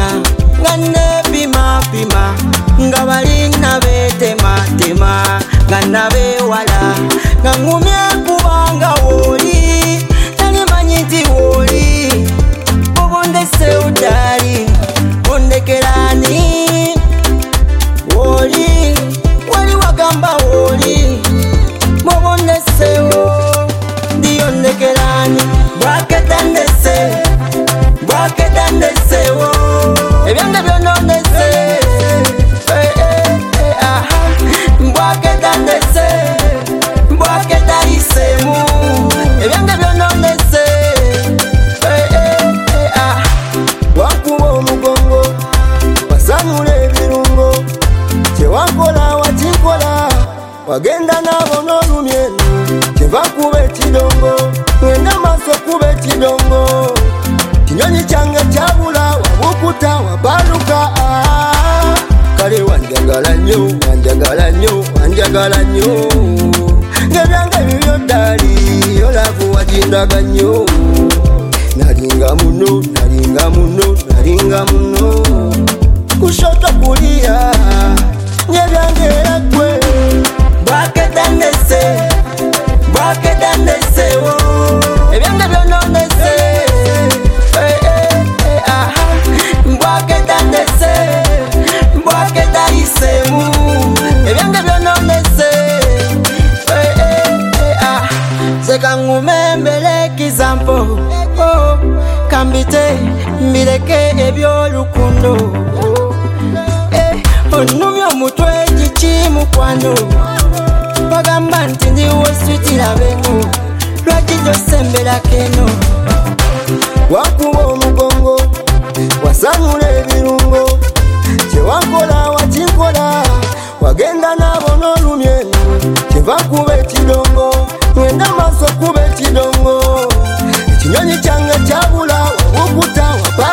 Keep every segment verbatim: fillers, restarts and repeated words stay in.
nga nepima pima nga balina betema tema nga nabewala nga ngumye kubanga woli nalimanyi nti woli obondese udali ondekerani woli wali wagamba woli mobondesewo ndiyondekerani bwaketandese bwaketandesewo ebyange byonondese bwaketandese bwaketayisemu ebyange byonondese wakuba omugongo wasamula ebirungo kyewakola wakikola wagenda nabo n'olumye kyeva kuba ekidongo ngenda maaso kuba ekidongo kinyonyi kyange kyabula wabukuta wabaluka kale wanjagala nnyo wanjagala nnyo wanjagala nnyo ng'ebyange bibyo ddali olavu wajindaga nnyo nalinga muno nalinga muno nalinga muno kushoto kulia ng'ebyange era gwe bwaketandese bwaketandesewo ebyange byonondese bwaketandese bwaketayisemu ebyange byonondese seka ngumembele ekizampo kambite mbireke ebyolukundo onumya omutwe gikimukwano bagamba nti ndiwe switira beno lwaki tosembera keno wakuba omugongo wasamula ebirungo kyewakola wakikola wagenda nabo n'olumye kyeva kuba ekidongo ngenda maaso kuba ekidongo ekinyonyi kyange kyabula wabukuta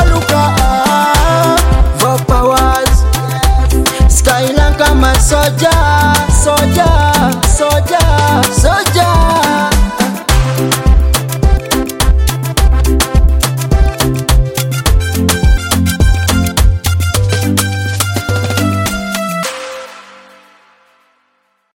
wabaluka Vopawaz Skylanka masoja